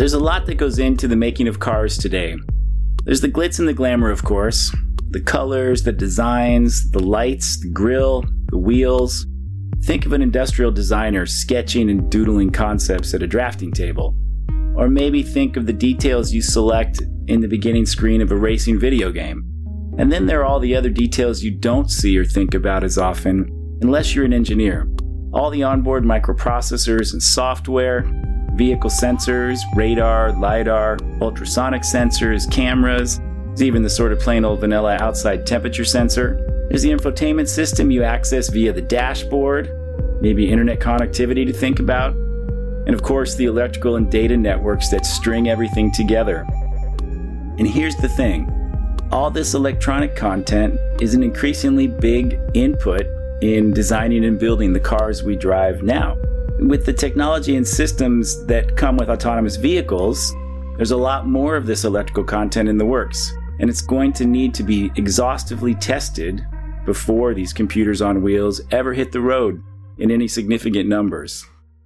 There's a lot that goes into the making of cars today. There's the glitz and the glamour, of course. The colors, the designs, the lights, the grille, the wheels. Think of an industrial designer sketching and doodling concepts at a drafting table. Or maybe think of the details you select in the beginning screen of a racing video game. And then there are all the other details you don't see or think about as often, unless you're an engineer. All the onboard microprocessors and software, vehicle sensors, radar, LiDAR, ultrasonic sensors, cameras. There's even the sort of plain old vanilla outside temperature sensor. There's the infotainment system you access via the dashboard, maybe internet connectivity to think about, and of course the electrical and data networks that string everything together. And here's the thing, all this electronic content is an increasingly big input in designing and building the cars we drive now. With the technology and systems that come with autonomous vehicles, there's a lot more of this electrical content in the works, and it's going to need to be exhaustively tested before these computers on wheels ever hit the road in any significant numbers.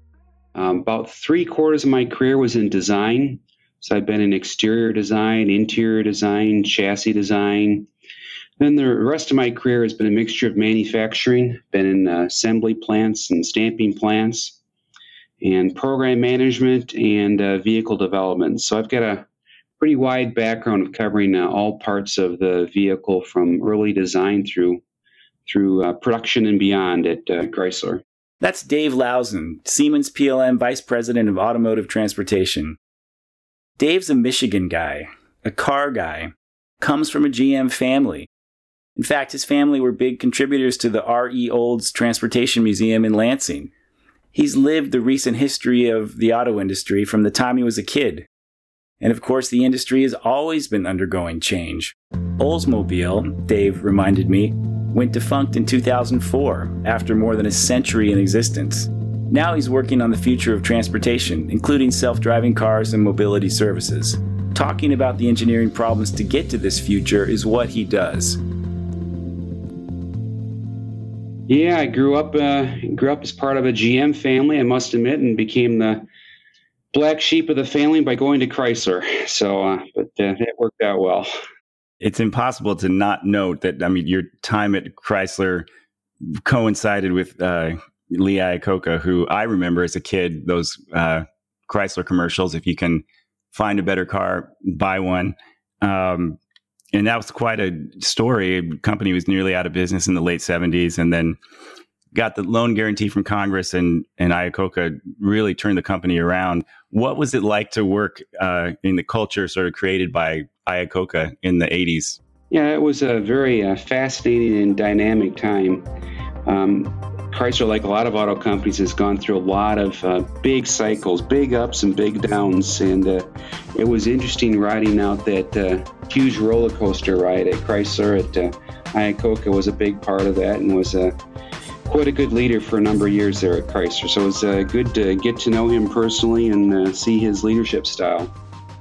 About 3/4 of my career was in design. So I've been in exterior design, interior design, chassis design. Then the rest of my career has been a mixture of manufacturing, been in assembly plants and stamping plants, and program management and vehicle development. So I've got a pretty wide background of covering all parts of the vehicle from early design through production and beyond at Chrysler. That's Dave Lausen, Siemens PLM Vice President of Automotive Transportation. Dave's a Michigan guy, a car guy, comes from a GM family. In fact, his family were big contributors to the R.E. Olds Transportation Museum in Lansing. He's lived the recent history of the auto industry from the time he was a kid. And of course, the industry has always been undergoing change. Oldsmobile, Dave reminded me, went defunct in 2004 after more than a century in existence. Now he's working on the future of transportation, including self-driving cars and mobility services. Talking about the engineering problems to get to this future is what he does. Yeah, I grew up as part of a GM family, I must admit, and became the black sheep of the family by going to Chrysler. So, but it worked out well. It's impossible to not note that, your time at Chrysler coincided with Lee Iacocca, who I remember as a kid, those Chrysler commercials, if you can find a better car, buy one. And that was quite a story. The company was nearly out of business in the late 70s and then got the loan guarantee from Congress, and Iacocca really turned the company around. What was it like to work in the culture sort of created by Iacocca in the 80s? Yeah, it was a very fascinating and dynamic time. Chrysler, like a lot of auto companies, has gone through a lot of big cycles, big ups and big downs. And it was interesting riding out that huge roller coaster ride at Chrysler. Iacocca was a big part of that and was quite a good leader for a number of years there at Chrysler. So it was good to get to know him personally and see his leadership style.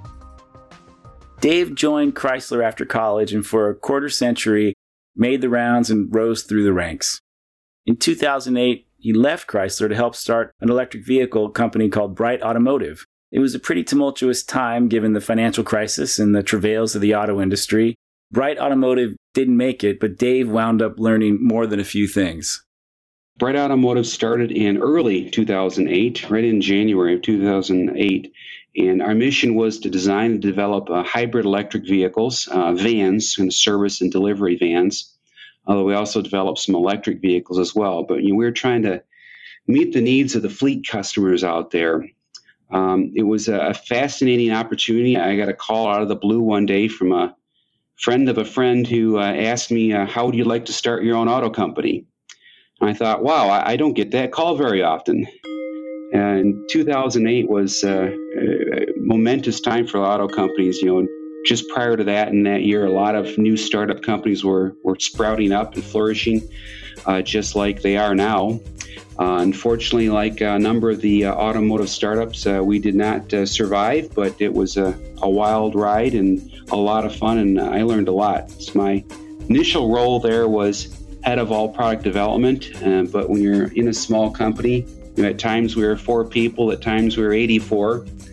Dave joined Chrysler after college and for a quarter century made the rounds and rose through the ranks. In 2008, he left Chrysler to help start an electric vehicle company called Bright Automotive. It was a pretty tumultuous time given the financial crisis and the travails of the auto industry. Bright Automotive didn't make it, but Dave wound up learning more than a few things. Bright Automotive started in early 2008, right in January of 2008. And our mission was to design and develop hybrid electric vehicles, vans, and service and delivery vans. Although we also developed some electric vehicles as well. But we were trying to meet the needs of the fleet customers out there. It was a fascinating opportunity. I got a call out of the blue one day from a friend of a friend who asked me, how would you like to start your own auto company? And I thought, wow, I don't get that call very often. And 2008 was a momentous time for auto companies. Just prior to that, in that year, a lot of new startup companies were sprouting up and flourishing, just like they are now. Unfortunately, like a number of the automotive startups, we did not survive, but it was a wild ride and a lot of fun, and I learned a lot. So my initial role there was head of all product development, but when you're in a small company, at times we were 4 people, at times we were 84.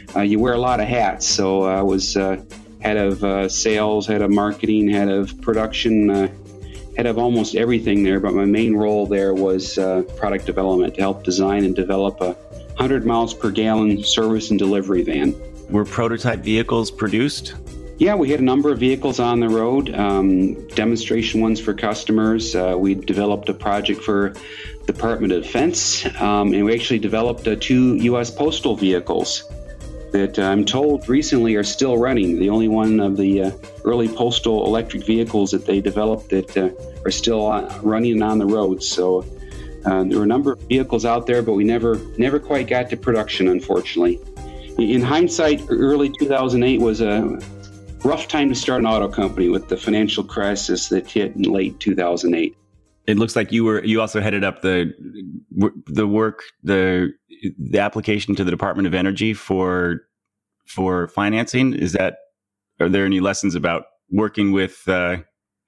you wear a lot of hats. So I was head of sales, head of marketing, head of production, head of almost everything there. But my main role there was product development to help design and develop a 100 miles per gallon service and delivery van. Were prototype vehicles produced? Yeah, we had a number of vehicles on the road, demonstration ones for customers. We developed a project for Department of Defense, and we actually developed 2 U.S. postal vehicles that I'm told recently are still running. The only one of the early postal electric vehicles that they developed that are still running and on the road. So there were a number of vehicles out there, but we never quite got to production, unfortunately. In hindsight, early 2008 was a rough time to start an auto company with the financial crisis that hit in late 2008. It looks like you also headed up the application to the Department of Energy for financing. Are there any lessons about working with the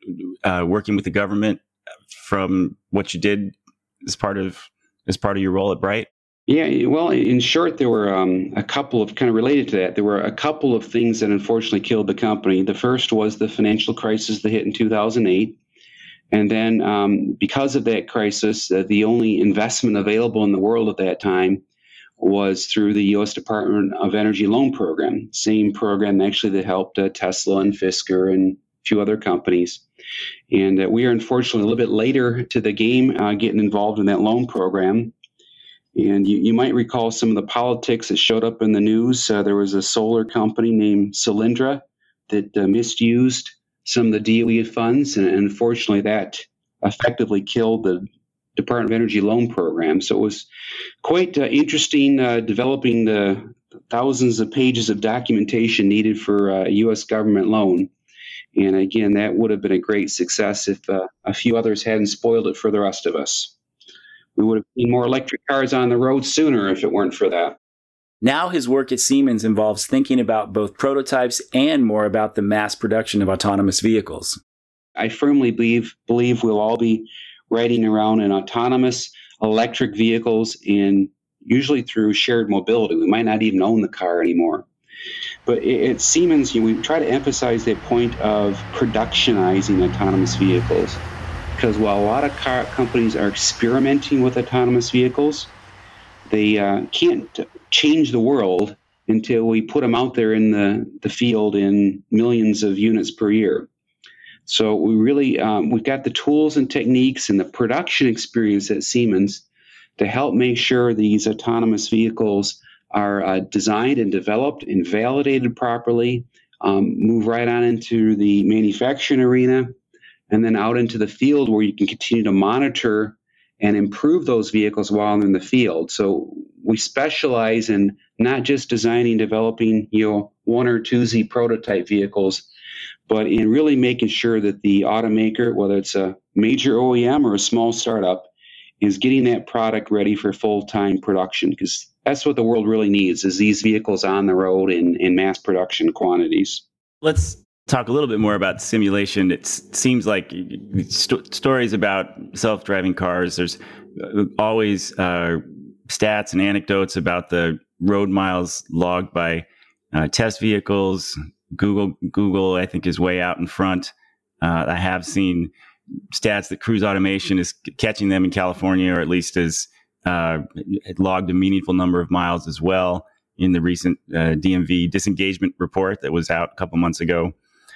government from what you did as part of your role at Bright? Yeah, well, in short, there were a couple of, kind of related to that, there were a couple of things that unfortunately killed the company. The first was the financial crisis that hit in 2008. And then because of that crisis, the only investment available in the world at that time was through the U.S. Department of Energy loan program, same program actually that helped Tesla and Fisker and a few other companies. And we are unfortunately a little bit later to the game getting involved in that loan program. And you might recall some of the politics that showed up in the news. There was a solar company named Solyndra that misused some of the DOE funds, and unfortunately that effectively killed the Department of Energy loan program. So it was quite interesting developing the thousands of pages of documentation needed for a U.S. government loan. And again, that would have been a great success if a few others hadn't spoiled it for the rest of us. We would have seen more electric cars on the road sooner if it weren't for that. Now his work at Siemens involves thinking about both prototypes and more about the mass production of autonomous vehicles. I firmly believe we'll all be riding around in autonomous electric vehicles, and usually through shared mobility. We might not even own the car anymore. But at Siemens, we try to emphasize that point of productionizing autonomous vehicles. Because while a lot of car companies are experimenting with autonomous vehicles, they can't change the world until we put them out there in the field in millions of units per year. So we really, we've got the tools and techniques and the production experience at Siemens to help make sure these autonomous vehicles are designed and developed and validated properly, move right on into the manufacturing arena, and then out into the field where you can continue to monitor and improve those vehicles while they're in the field. So we specialize in not just designing, developing, one or two Z prototype vehicles, but in really making sure that the automaker, whether it's a major OEM or a small startup, is getting that product ready for full-time production, because that's what the world really needs, is these vehicles on the road in mass production quantities. Let's talk a little bit more about simulation. It seems like stories about self-driving cars, there's always stats and anecdotes about the road miles logged by test vehicles. Google, I think, is way out in front. I have seen stats that Cruise Automation is catching them in California, or at least has logged a meaningful number of miles as well in the recent DMV disengagement report that was out a couple months ago.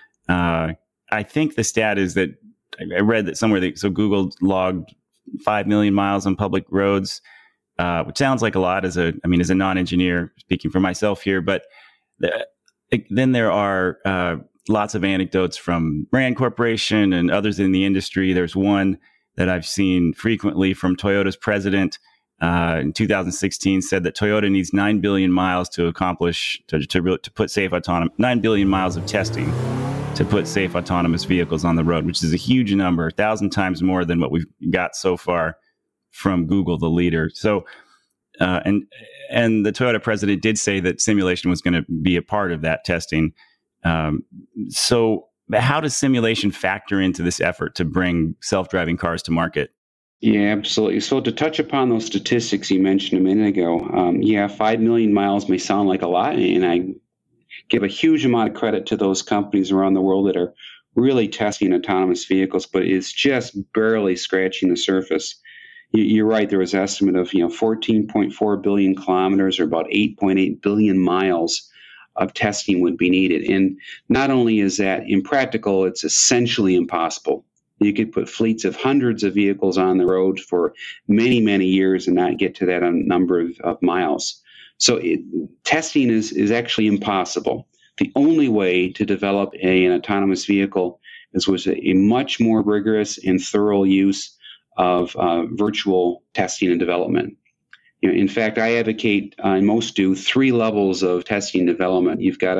I think the stat is that I read that somewhere so Google logged 5 million miles on public roads, which sounds like a lot as a non-engineer speaking for myself here, but then there are lots of anecdotes from Rand Corporation and others in the industry. There's one that I've seen frequently from Toyota's president in 2016 said that Toyota needs 9 billion miles to accomplish, to put safe 9 billion miles of testing to put safe autonomous vehicles on the road, which is a huge number, 1,000 times more than what we've got so far from Google, the leader. So, and the Toyota president did say that simulation was going to be a part of that testing. So how does simulation factor into this effort to bring self-driving cars to market? Yeah, absolutely. So to touch upon those statistics you mentioned a minute ago, 5 million miles may sound like a lot, and I give a huge amount of credit to those companies around the world that are really testing autonomous vehicles, but it's just barely scratching the surface. You're right. There was an estimate of 14.4 billion kilometers, or about 8.8 billion miles of testing would be needed. And not only is that impractical, it's essentially impossible. You could put fleets of hundreds of vehicles on the road for many, many years and not get to that number of miles. So testing is actually impossible. The only way to develop an autonomous vehicle was a much more rigorous and thorough use of virtual testing and development. In fact, I advocate, and most do, 3 levels of testing and development. You've got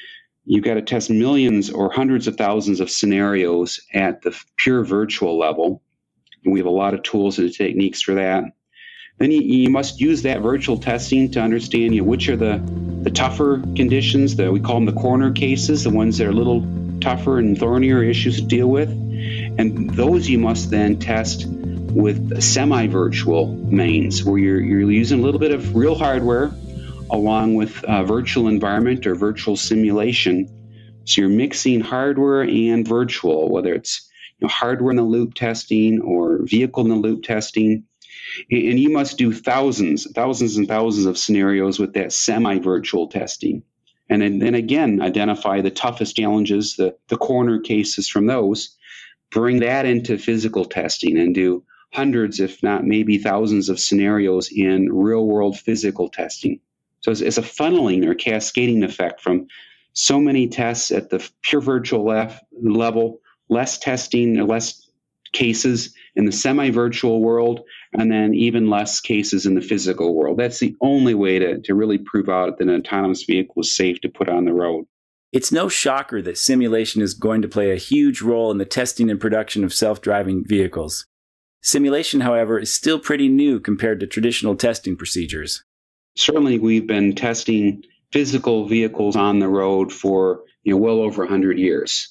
to test millions or hundreds of thousands of scenarios at the pure virtual level. And we have a lot of tools and techniques for that. Then you must use that virtual testing to understand which are the tougher conditions, we call them the corner cases, the ones that are a little tougher and thornier issues to deal with. And those you must then test with semi-virtual means, where you're using a little bit of real hardware along with virtual environment or virtual simulation. So you're mixing hardware and virtual, whether it's hardware in the loop testing or vehicle in the loop testing. And you must do thousands and thousands of scenarios with that semi-virtual testing. And then again, identify the toughest challenges, the corner cases from those, bring that into physical testing and do hundreds, if not maybe thousands of scenarios in real-world physical testing. So it's a funneling or cascading effect from so many tests at the pure virtual level, less testing or less cases in the semi-virtual world, and then even less cases in the physical world. That's the only way to really prove out that an autonomous vehicle is safe to put on the road. It's no shocker that simulation is going to play a huge role in the testing and production of self-driving vehicles. Simulation, however, is still pretty new compared to traditional testing procedures. Certainly, we've been testing physical vehicles on the road for well over 100 years.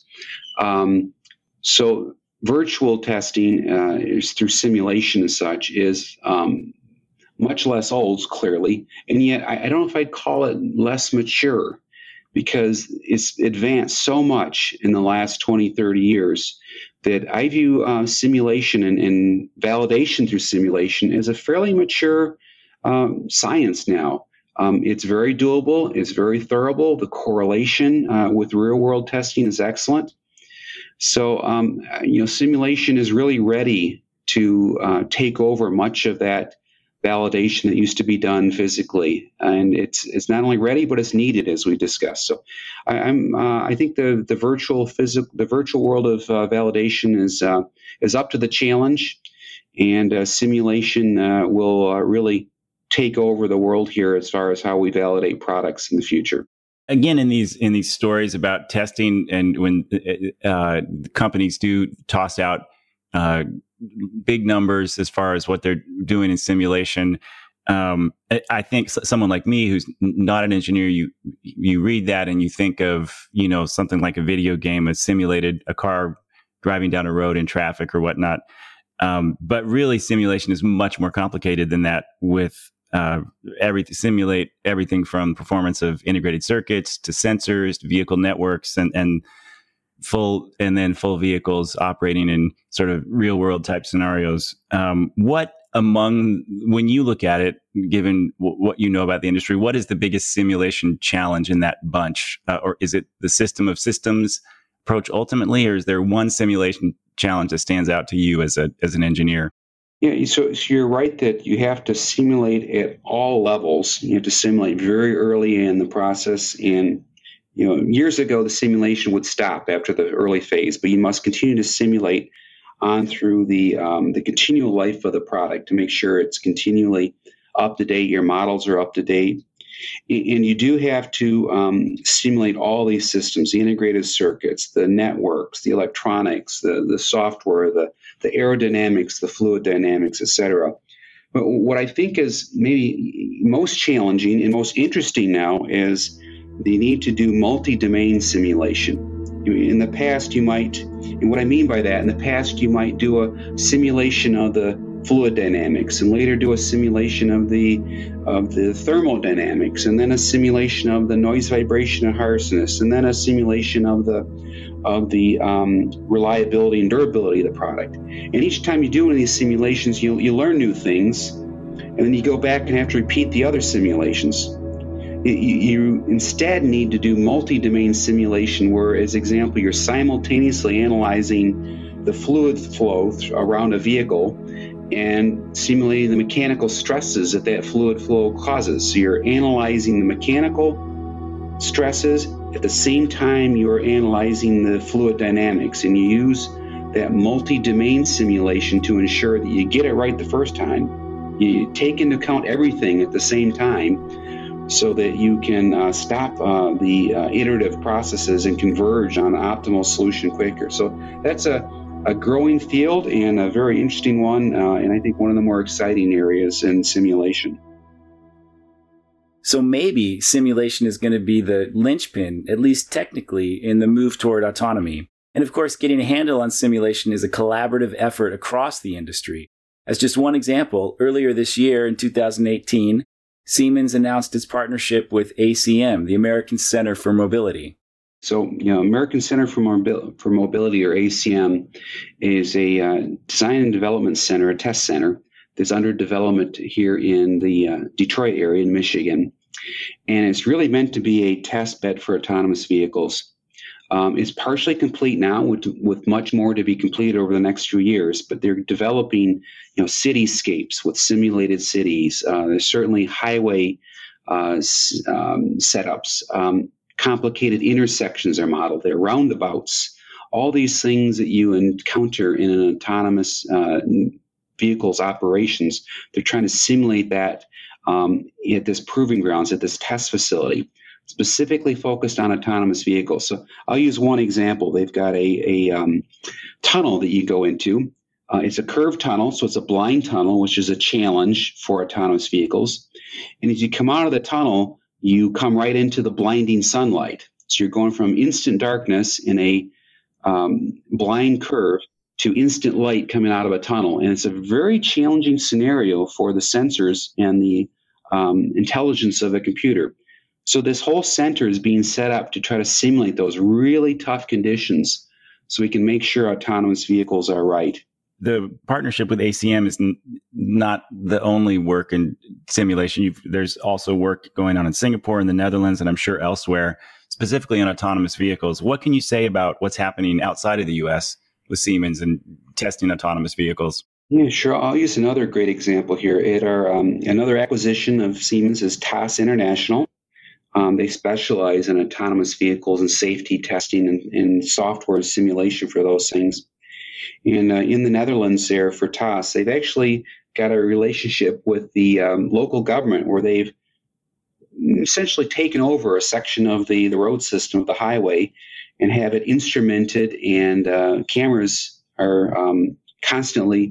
So virtual testing is through simulation as such is much less old, clearly, and yet I don't know if I'd call it less mature, because it's advanced so much in the last 20, 30 years that I view simulation and validation through simulation as a fairly mature science now. It's very doable. It's very thorough. The correlation with real-world testing is excellent. So, simulation is really ready to take over much of that validation that used to be done physically, and it's not only ready, but it's needed, as we discussed. So, I think the virtual world of validation is up to the challenge, and simulation will really take over the world here as far as how we validate products in the future. Again, in these stories about testing, and when companies do toss out big numbers as far as what they're doing in simulation, I think someone like me who's not an engineer, you read that and you think of something like a video game, a car driving down a road in traffic or whatnot. But really, simulation is much more complicated than that. With simulate everything from performance of integrated circuits to sensors to vehicle networks and full vehicles operating in sort of real world type scenarios. When you look at it, given what you know about the industry, what is the biggest simulation challenge in that bunch? Or is it the system of systems approach ultimately, or is there one simulation challenge that stands out to you as an engineer? Yeah, so you're right that you have to simulate at all levels. You have to simulate very early in the process, and years ago the simulation would stop after the early phase, but you must continue to simulate on through the continual life of the product to make sure it's continually up to date. Your models are up to date, and you do have to simulate all these systems: the integrated circuits, the networks, the electronics, the software, the aerodynamics, the fluid dynamics, etc. But what I think is maybe most challenging and most interesting now is the need to do multi-domain simulation. In the past, and what I mean by that, in the past, you might do a simulation of the fluid dynamics, and later do a simulation of the thermodynamics, and then a simulation of the noise, vibration, and harshness, and then a simulation of the reliability and durability of the product. And each time you do one of these simulations, you learn new things, and then you go back and have to repeat the other simulations. You instead need to do multi-domain simulation where, as example, you're simultaneously analyzing the fluid flow around a vehicle and simulating the mechanical stresses that fluid flow causes. So you're analyzing the mechanical stresses at the same time you're analyzing the fluid dynamics, and you use that multi-domain simulation to ensure that you get it right the first time. You take into account everything at the same time, so that you can stop the iterative processes and converge on an optimal solution quicker. So that's a growing field and a very interesting one, and I think one of the more exciting areas in simulation. So maybe simulation is going to be the linchpin, at least technically, in the move toward autonomy. And of course, getting a handle on simulation is a collaborative effort across the industry. As just one example, earlier this year in 2018, Siemens announced its partnership with ACM, the American Center for Mobility. So, American Center for Mobility, or ACM, is a design and development center, a test center that's under development here in the Detroit area in Michigan. And it's really meant to be a test bed for autonomous vehicles. It's partially complete now, with much more to be completed over the next few years, but they're developing cityscapes with simulated cities. There's certainly highway setups. Complicated intersections are modeled there, roundabouts, all these things that you encounter in an autonomous vehicle's operations. They're trying to simulate that at this proving grounds, at this test facility, specifically focused on autonomous vehicles. So I'll use one example. They've got a tunnel that you go into. It's a curved tunnel, so it's a blind tunnel, which is a challenge for autonomous vehicles. And as you come out of the tunnel, you come right into the blinding sunlight. So you're going from instant darkness in a blind curve to instant light coming out of a tunnel. And it's a very challenging scenario for the sensors and the intelligence of the computer. So this whole center is being set up to try to simulate those really tough conditions so we can make sure autonomous vehicles are right. The partnership with ACM is not the only work in simulation. There's also work going on in Singapore and the Netherlands, and I'm sure elsewhere, specifically on autonomous vehicles. What can you say about what's happening outside of the U.S. with Siemens and testing autonomous vehicles? Yeah, sure. I'll use another great example here. Another acquisition of Siemens is TAS International. They specialize in autonomous vehicles and safety testing and software simulation for those things. And in the Netherlands there for TAS, they've actually got a relationship with the local government where they've essentially taken over a section of the road system of the highway and have it instrumented, and cameras are constantly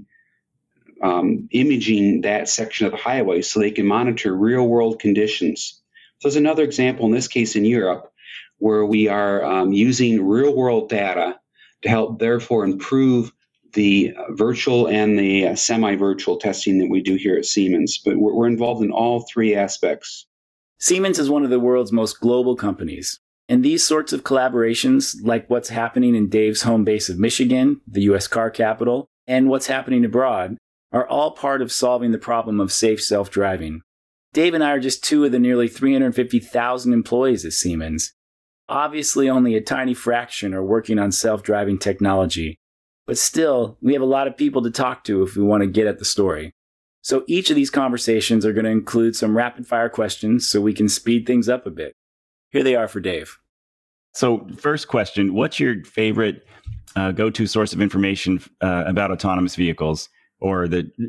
imaging that section of the highway so they can monitor real-world conditions. So there's another example, in this case in Europe, where we are using real-world data to help, therefore, improve the virtual and the semi-virtual testing that we do here at Siemens. But we're involved in all three aspects. Siemens is one of the world's most global companies. And these sorts of collaborations, like what's happening in Dave's home base of Michigan, the U.S. car capital, and what's happening abroad, are all part of solving the problem of safe self-driving. Dave and I are just two of the nearly 350,000 employees at Siemens. Obviously, only a tiny fraction are working on self-driving technology. But still, we have a lot of people to talk to if we want to get at the story. So each of these conversations are going to include some rapid-fire questions so we can speed things up a bit. Here they are for Dave. So first question, what's your favorite go-to source of information about autonomous vehicles or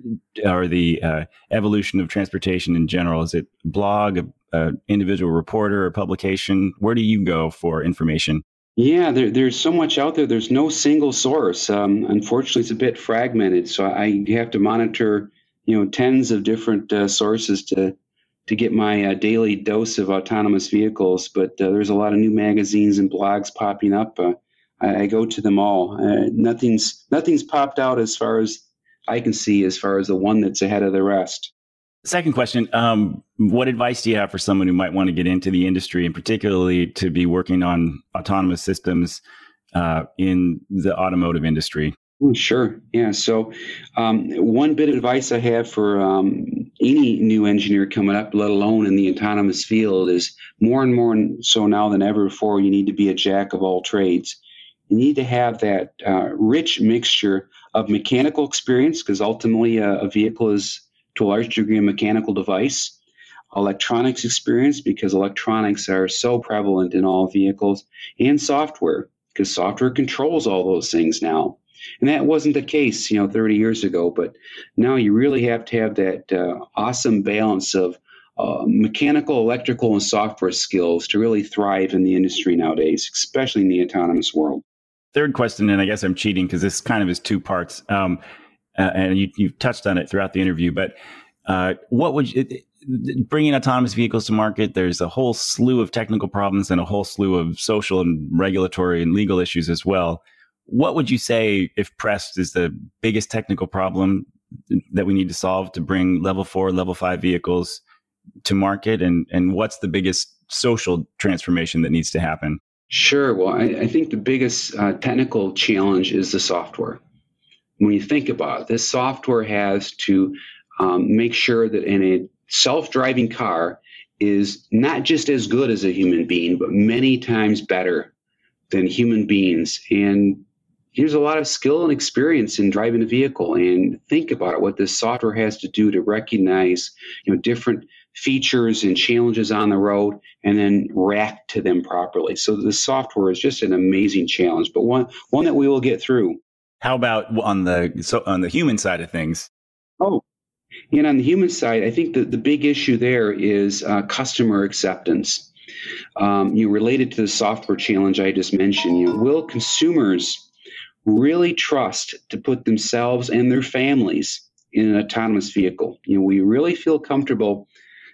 the evolution of transportation in general? Is it a blog, an individual reporter, or publication? Where do you go for information? Yeah, there's so much out there. There's no single source. Unfortunately, it's a bit fragmented. So I have to monitor, tens of different sources to get my daily dose of autonomous vehicles. But there's a lot of new magazines and blogs popping up. I go to them all. Nothing's popped out as far as I can see as far as the one that's ahead of the rest. Second question, what advice do you have for someone who might want to get into the industry and particularly to be working on autonomous systems in the automotive industry? Sure. Yeah. So one bit of advice I have for any new engineer coming up, let alone in the autonomous field, is more and more so now than ever before, you need to be a jack of all trades. You need to have that rich mixture of mechanical experience, because ultimately a vehicle is to a large degree a mechanical device, electronics experience, because electronics are so prevalent in all vehicles, and software, because software controls all those things now. And that wasn't the case, 30 years ago. But now you really have to have that awesome balance of mechanical, electrical, and software skills to really thrive in the industry nowadays, especially in the autonomous world. Third question, and I guess I'm cheating because this kind of is two parts, and you've touched on it throughout the interview. But what would bringing autonomous vehicles to market? There's a whole slew of technical problems and a whole slew of social and regulatory and legal issues as well. What would you say, if pressed, is the biggest technical problem that we need to solve to bring level 4, level 5 vehicles to market? And what's the biggest social transformation that needs to happen? Sure. Well, I think the biggest technical challenge is the software. When you think about it, this software has to make sure that in a self-driving car is not just as good as a human being, but many times better than human beings. And there's a lot of skill and experience in driving a vehicle. And think about it, what this software has to do to recognize, different features and challenges on the road and then react to them properly. So the software is just an amazing challenge, but one that we will get through. How about on the human side of things? Oh, and on the human side, I think the big issue there is customer acceptance. Related to the software challenge I just mentioned, will consumers really trust to put themselves and their families in an autonomous vehicle? We really feel comfortable,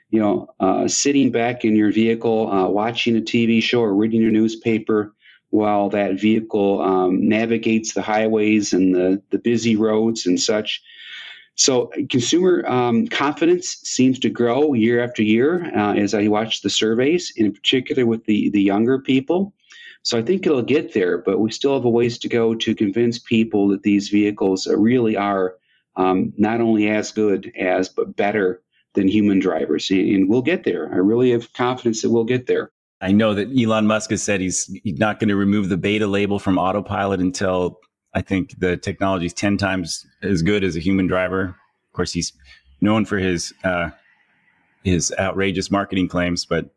sitting back in your vehicle, watching a TV show or reading your newspaper while that vehicle navigates the highways and the busy roads and such. So consumer confidence seems to grow year after year as I watch the surveys, in particular with the younger people. So I think it'll get there, but we still have a ways to go to convince people that these vehicles really are not only as good as, but better than human drivers. And we'll get there. I really have confidence that we'll get there. I know that Elon Musk has said he's not going to remove the beta label from autopilot until I think the technology is 10 times as good as a human driver. Of course, he's known for his outrageous marketing claims, but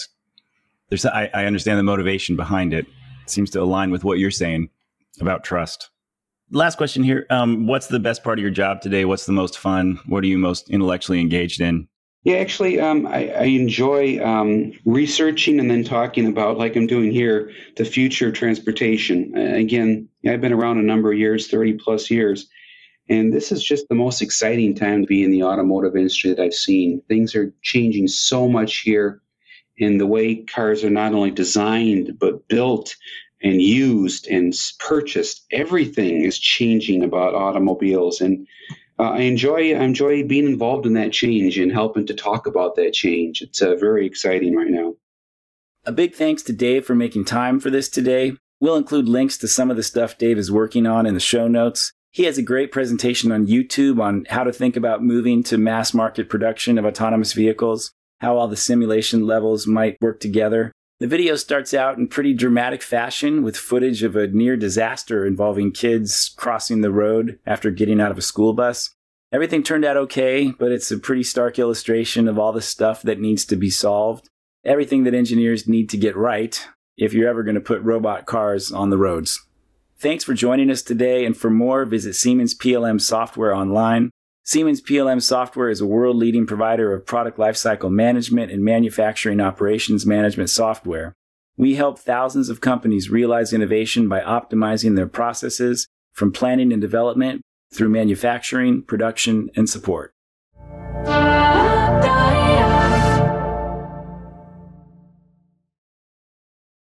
I understand the motivation behind it. It seems to align with what you're saying about trust. Last question here. What's the best part of your job today? What's the most fun? What are you most intellectually engaged in? Yeah, actually, I enjoy researching and then talking about, like I'm doing here, the future of transportation. Again, I've been around a number of years, 30 plus years, and this is just the most exciting time to be in the automotive industry that I've seen. Things are changing so much here in the way cars are not only designed, but built and used and purchased. Everything is changing about automobiles, and I enjoy being involved in that change and helping to talk about that change. It's very exciting right now. A big thanks to Dave for making time for this today. We'll include links to some of the stuff Dave is working on in the show notes. He has a great presentation on YouTube on how to think about moving to mass market production of autonomous vehicles, how all the simulation levels might work together. The video starts out in pretty dramatic fashion with footage of a near disaster involving kids crossing the road after getting out of a school bus. Everything turned out okay, but it's a pretty stark illustration of all the stuff that needs to be solved. Everything that engineers need to get right if you're ever going to put robot cars on the roads. Thanks for joining us today, and for more, visit Siemens PLM Software online. Siemens PLM Software is a world-leading provider of product lifecycle management and manufacturing operations management software. We help thousands of companies realize innovation by optimizing their processes from planning and development through manufacturing, production, and support.